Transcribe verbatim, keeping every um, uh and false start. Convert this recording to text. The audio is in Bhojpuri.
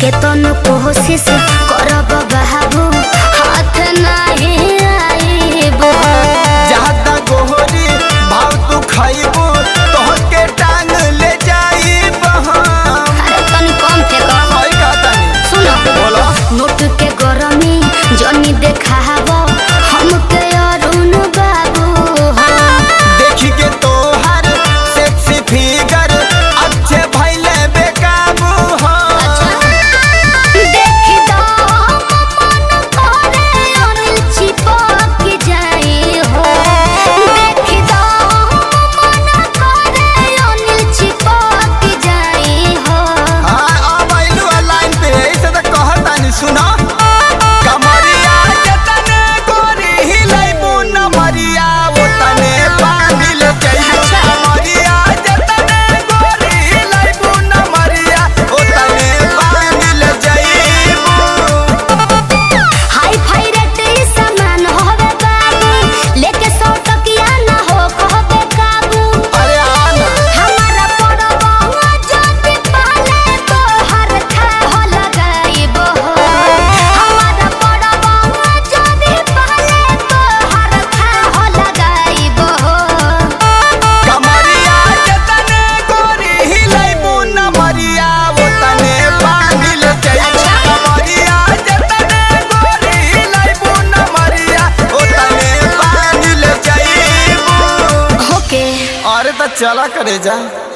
केतन कोशिश करब बाबू हाथ नहीं आईबो। ज्यादा गोहरी भाव तू खाइबो तोहके टांग ले जाइबो। अरे तनी कम फेंको। होई का तनी सुनो बोलो। नोट के गरमी जनी देखाबो हमके अरुण बाबू हो। देखी के तोहर सेक्सी फिगर अच्छे भइले बेकाबू हो। देखी दो मन करे अनिल चिपक जाई हो। देखी दो मन करे अनिल चिपक जाई हो। हां अब आइलू लाइन पे ऐसे तो कहत तानी सुनो। कमरिया जतने गोरी हिलैबू न मरिया वो तने पानी ले जाइबू। कमरिया जतने गोरी हिलैबू न मरिया वो तने पानी ले जाइबू। हाई फाई रेट ई सामान होवे बाबू लेके सौ टकिया ना हो कहबे काबू। अरे आना हमारा पड़बा जदी पाले तो हर खा हो लगाइबो। हमारा पड़बा जदी पाले तो हर खा हो लगाइबो। कमरिया जतने गोरी हिलैबू न मरिया वो तने पानी ले जाइबू। कमरिया जतने गोरी हिलैबू न मरिया वो तने पानी ले जाइबू। ओके अरे तो चला करे जा।